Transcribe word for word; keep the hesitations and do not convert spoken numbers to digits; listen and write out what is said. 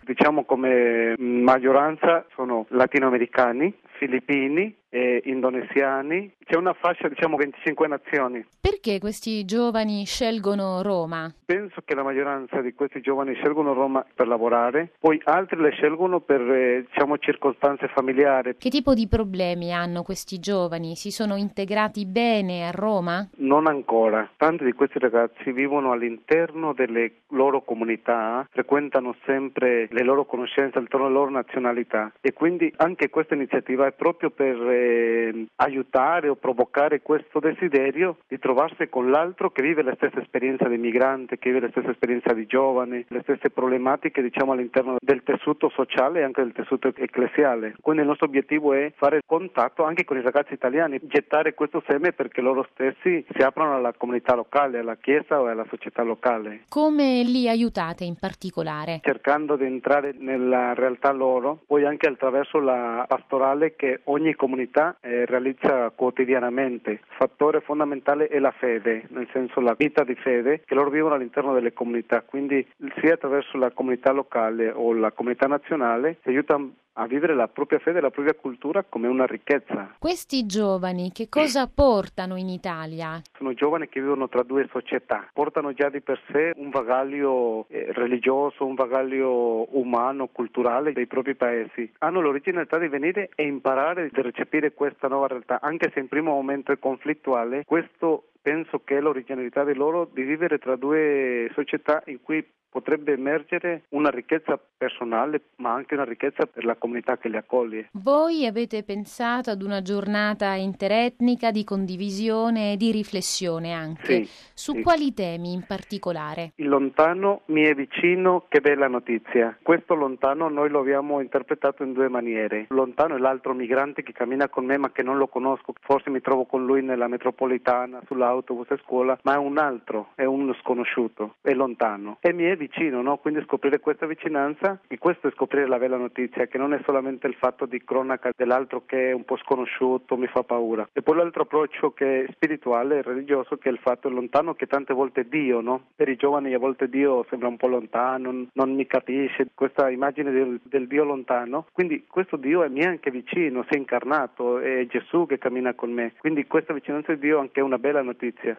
Diciamo come maggioranza sono latinoamericani, filippini e indonesiani. C'è una fascia, diciamo venticinque nazioni. Perché questi giovani scelgono Roma? Penso che la maggioranza di questi giovani scelgono Roma per lavorare, poi altri le scelgono per eh, diciamo circostanze familiari. Che tipo di problemi hanno questi giovani? Si sono integrati bene a Roma? Non ancora. Tanti di questi ragazzi vivono all'interno delle loro comunità, frequentano sempre le loro conoscenze attorno alle loro nazionalità e quindi anche questa iniziativa è proprio per eh, aiutare o provocare questo desiderio di trovarsi con l'altro che vive la stessa esperienza di migrante, che vive la stessa esperienza di giovane, le stesse problematiche diciamo all'interno del tessuto sociale e anche del tessuto ecclesiale. Quindi il nostro obiettivo è fare contatto anche con i ragazzi italiani, gettare questo seme perché loro stessi si aprono alla comunità locale, alla chiesa o alla società locale. Come li aiutate in particolare? Cercando di entrare nella realtà loro, poi anche attraverso la pastorale che ogni comunità eh, realizza quotidianamente. Il fattore fondamentale è la fede, nel senso la vita di fede che loro vivono all'interno delle comunità, quindi sia attraverso la comunità locale o la comunità nazionale si aiutano a vivere la propria fede e la propria cultura come una ricchezza. Questi giovani che cosa portano in Italia? Sono giovani che vivono tra due società, portano già di per sé un bagaglio eh, religioso, un bagaglio umano, culturale dei propri paesi. Hanno l'originalità di venire e imparare di recepire questa nuova realtà, anche se in primo momento è conflittuale. Questo penso che è l'originalità di loro di vivere tra due società in cui potrebbe emergere una ricchezza personale, ma anche una ricchezza per la comunità che li accoglie. Voi avete pensato ad una giornata interetnica di condivisione e di riflessione anche. Sì, Su sì. quali temi in particolare? Il lontano mi è vicino, che bella notizia. Questo lontano noi lo abbiamo interpretato in due maniere. Lontano è l'altro migrante che cammina con me ma che non lo conosco, forse mi trovo con lui nella metropolitana, sull'autobus a scuola, ma è un altro, è uno sconosciuto, è lontano. E mi è vicino, no? Quindi scoprire questa vicinanza e questo è scoprire la bella notizia, che non è solamente il fatto di cronaca dell'altro che è un po' sconosciuto, mi fa paura. E poi l'altro approccio che è spirituale e religioso, che è il fatto lontano che tante volte è Dio, no? Per i giovani a volte Dio sembra un po' lontano, non mi capisce, questa immagine del, del Dio lontano. Quindi questo Dio è mi è anche vicino, si è incarnato, è Gesù che cammina con me. Quindi questa vicinanza di Dio anche è una bella notizia.